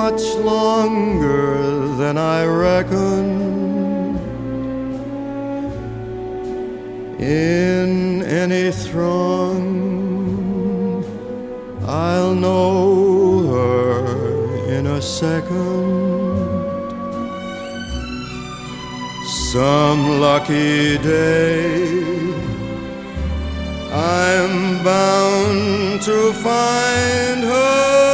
much longer than I reckoned. In any throng, I'll know her in a second. Some lucky day, I'm bound to find her